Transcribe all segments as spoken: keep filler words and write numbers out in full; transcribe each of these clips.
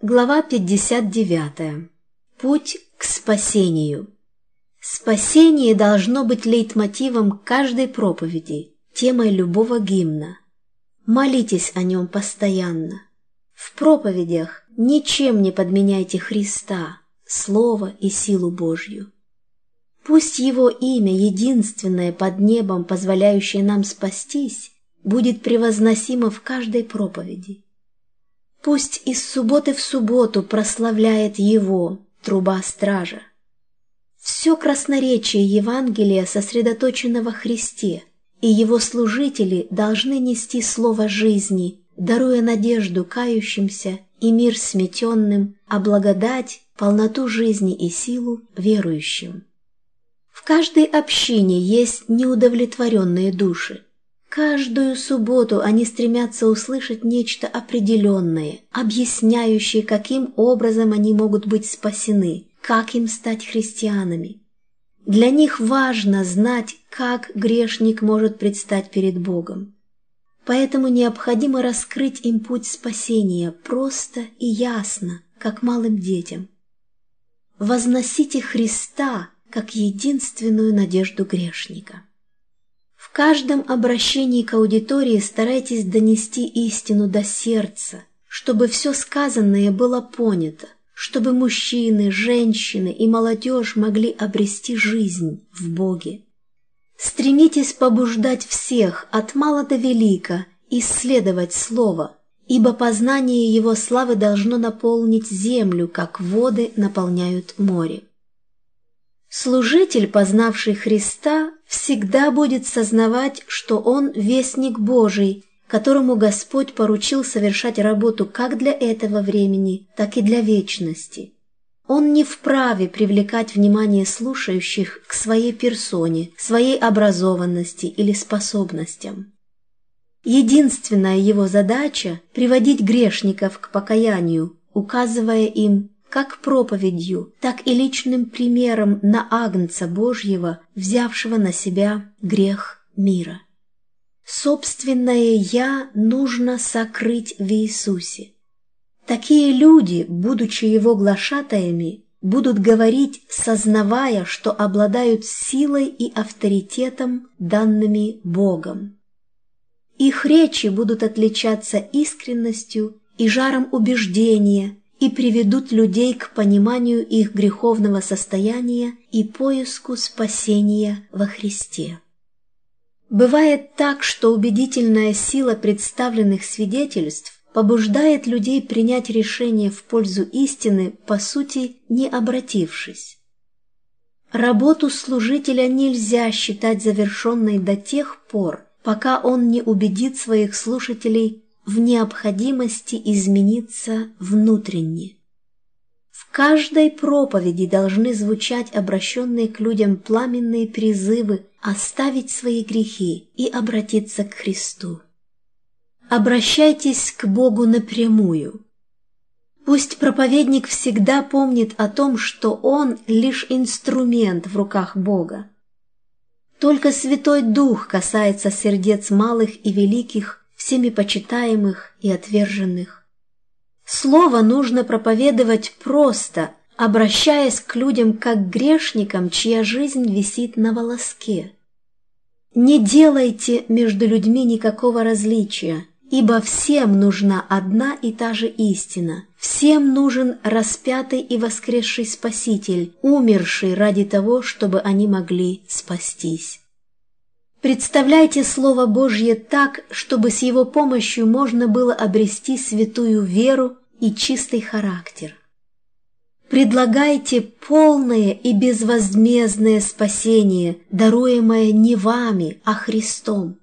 Глава пятьдесят девятая. Путь к спасению. Спасение должно быть лейтмотивом каждой проповеди, темой любого гимна. Молитесь о нем постоянно. В проповедях ничем не подменяйте Христа, Слово и силу Божью. Пусть Его имя, единственное под небом, позволяющее нам спастись, будет превозносимо в каждой проповеди. Пусть из субботы в субботу прославляет Его труба стража. Все красноречие Евангелия сосредоточено во Христе, и Его служители должны нести слово жизни, даруя надежду кающимся и мир сметенным, а благодать, полноту жизни и силу верующим. В каждой общине есть неудовлетворенные души. Каждую субботу они стремятся услышать нечто определенное, объясняющее, каким образом они могут быть спасены, как им стать христианами. Для них важно знать, как грешник может предстать перед Богом. Поэтому необходимо раскрыть им путь спасения просто и ясно, как малым детям. Возносите Христа как единственную надежду грешника. В каждом обращении к аудитории старайтесь донести истину до сердца, чтобы все сказанное было понято, чтобы мужчины, женщины и молодежь могли обрести жизнь в Боге. Стремитесь побуждать всех, от мала до велика, исследовать Слово, ибо познание Его славы должно наполнить землю, как воды наполняют море. Служитель, познавший Христа, всегда будет сознавать, что он вестник Божий, которому Господь поручил совершать работу как для этого времени, так и для вечности. Он не вправе привлекать внимание слушающих к своей персоне, своей образованности или способностям. Единственная его задача – приводить грешников к покаянию, указывая им, как проповедью, так и личным примером на Агнца Божьего, взявшего на себя грех мира. Собственное «я» нужно сокрыть в Иисусе. Такие люди, будучи Его глашатаями, будут говорить, сознавая, что обладают силой и авторитетом, данными Богом. Их речи будут отличаться искренностью и жаром убеждения, и приведут людей к пониманию их греховного состояния и поиску спасения во Христе. Бывает так, что убедительная сила представленных свидетельств побуждает людей принять решение в пользу истины, по сути, не обратившись. Работу служителя нельзя считать завершенной до тех пор, пока он не убедит своих слушателей в необходимости измениться внутренне. В каждой проповеди должны звучать обращенные к людям пламенные призывы оставить свои грехи и обратиться к Христу. Обращайтесь к Богу напрямую. Пусть проповедник всегда помнит о том, что он лишь инструмент в руках Бога. Только Святой Дух касается сердец малых и великих, всеми почитаемых и отверженных. Слово нужно проповедовать просто, обращаясь к людям как к грешникам, чья жизнь висит на волоске. Не делайте между людьми никакого различия, ибо всем нужна одна и та же истина, всем нужен распятый и воскресший Спаситель, умерший ради того, чтобы они могли спастись. Представляйте Слово Божье так, чтобы с его помощью можно было обрести святую веру и чистый характер. Предлагайте полное и безвозмездное спасение, даруемое не вами, а Христом.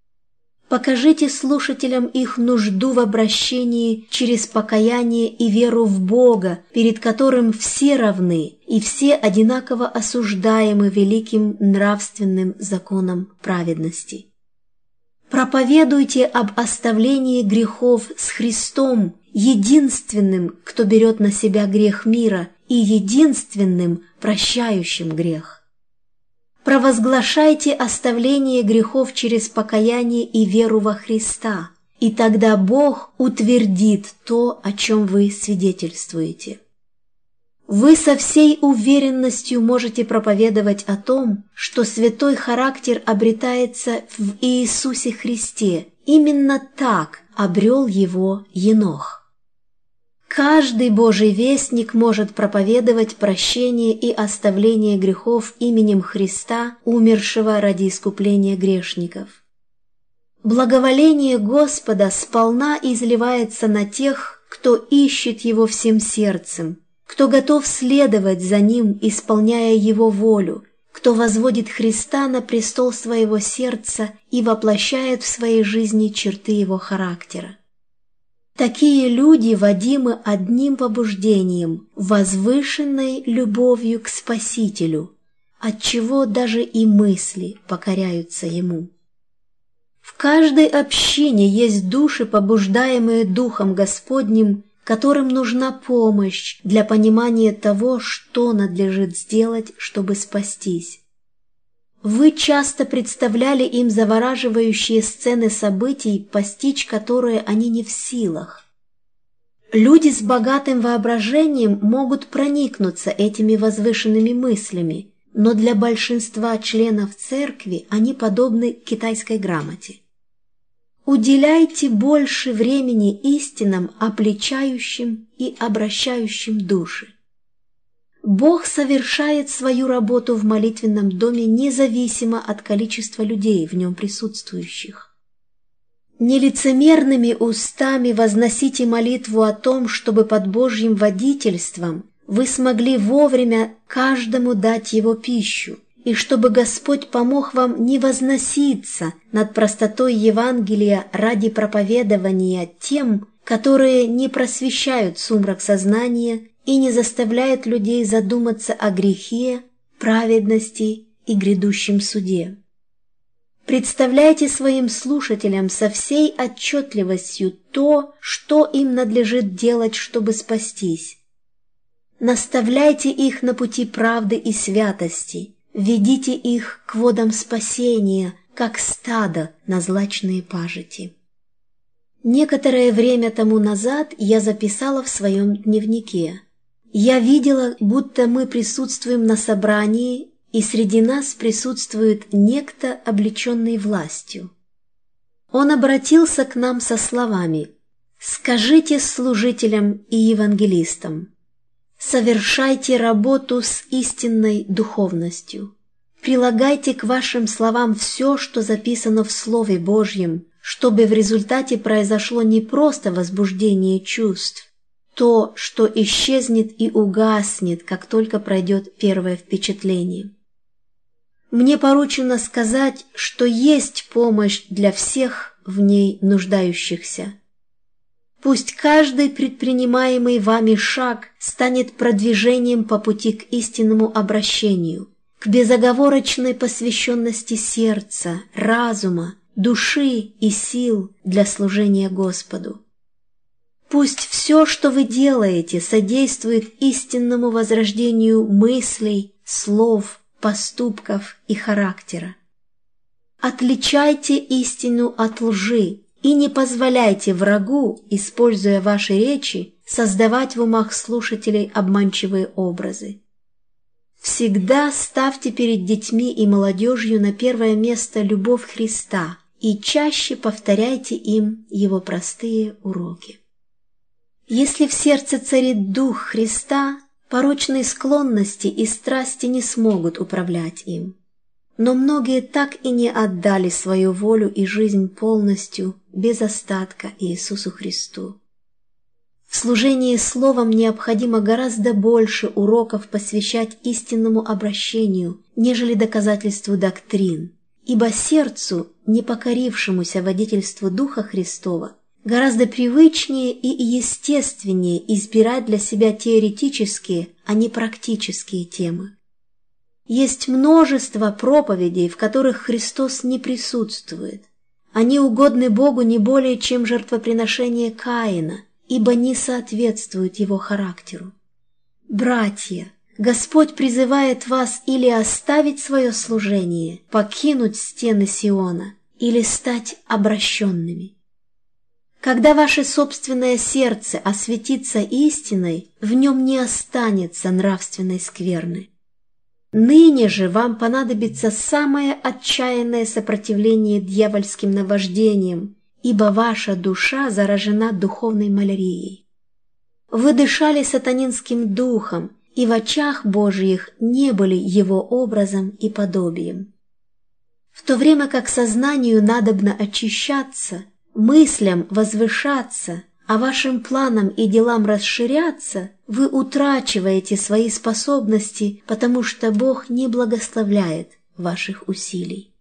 Покажите слушателям их нужду в обращении через покаяние и веру в Бога, перед которым все равны и все одинаково осуждаемы великим нравственным законом праведности. Проповедуйте об оставлении грехов с Христом, единственным, кто берет на себя грех мира, и единственным, прощающим грех. Провозглашайте оставление грехов через покаяние и веру во Христа, и тогда Бог утвердит то, о чем вы свидетельствуете. Вы со всей уверенностью можете проповедовать о том, что святой характер обретается в Иисусе Христе. Именно так обрел его Енох. Каждый Божий вестник может проповедовать прощение и оставление грехов именем Христа, умершего ради искупления грешников. Благоволение Господа сполна изливается на тех, кто ищет Его всем сердцем, кто готов следовать за Ним, исполняя Его волю, кто возводит Христа на престол своего сердца и воплощает в своей жизни черты Его характера. Такие люди водимы одним побуждением, возвышенной любовью к Спасителю, отчего даже и мысли покоряются Ему. В каждой общине есть души, побуждаемые Духом Господним, которым нужна помощь для понимания того, что надлежит сделать, чтобы спастись. Вы часто представляли им завораживающие сцены событий, постичь которые они не в силах. Люди с богатым воображением могут проникнуться этими возвышенными мыслями, но для большинства членов церкви они подобны китайской грамоте. Уделяйте больше времени истинам, обличающим и обращающим души. Бог совершает свою работу в молитвенном доме независимо от количества людей в нем присутствующих. Нелицемерными устами возносите молитву о том, чтобы под Божьим водительством вы смогли вовремя каждому дать его пищу, и чтобы Господь помог вам не возноситься над простотой Евангелия ради проповедования тем, которые не просвещают сумрак сознания и не заставляют людей задуматься о грехе, праведности и грядущем суде. Представляйте своим слушателям со всей отчетливостью то, что им надлежит делать, чтобы спастись. Наставляйте их на пути правды и святости, ведите их к водам спасения, как стадо на злачные пажити. Некоторое время тому назад я записала в своем дневнике: «Я видела, будто мы присутствуем на собрании, и среди нас присутствует некто, облеченный властью. Он обратился к нам со словами: «Скажите служителям и евангелистам: совершайте работу с истинной духовностью. Прилагайте к вашим словам все, что записано в Слове Божьем, чтобы в результате произошло не просто возбуждение чувств, то, что исчезнет и угаснет, как только пройдет первое впечатление. Мне поручено сказать, что есть помощь для всех в ней нуждающихся. Пусть каждый предпринимаемый вами шаг станет продвижением по пути к истинному обращению, к безоговорочной посвященности сердца, разума, души и сил для служения Господу. Пусть все, что вы делаете, содействует истинному возрождению мыслей, слов, поступков и характера. Отличайте истину от лжи и не позволяйте врагу, используя ваши речи, создавать в умах слушателей обманчивые образы. Всегда ставьте перед детьми и молодежью на первое место любовь Христа и чаще повторяйте им Его простые уроки. Если в сердце царит Дух Христа, порочные склонности и страсти не смогут управлять им. Но многие так и не отдали свою волю и жизнь полностью, без остатка Иисусу Христу. В служении Словом необходимо гораздо больше уроков посвящать истинному обращению, нежели доказательству доктрин, ибо сердцу, не покорившемуся водительству Духа Христова, гораздо привычнее и естественнее избирать для себя теоретические, а не практические темы. Есть множество проповедей, в которых Христос не присутствует. Они угодны Богу не более, чем жертвоприношение Каина, ибо не соответствуют его характеру. Братья, Господь призывает вас или оставить свое служение, покинуть стены Сиона, или стать обращенными. Когда ваше собственное сердце осветится истиной, в нем не останется нравственной скверны. Ныне же вам понадобится самое отчаянное сопротивление дьявольским наваждениям, ибо ваша душа заражена духовной малярией. Вы дышали сатанинским духом, и в очах Божьих не были его образом и подобием. В то время как сознанию надобно очищаться, мыслям возвышаться, а вашим планам и делам расширяться, вы утрачиваете свои способности, потому что Бог не благословляет ваших усилий.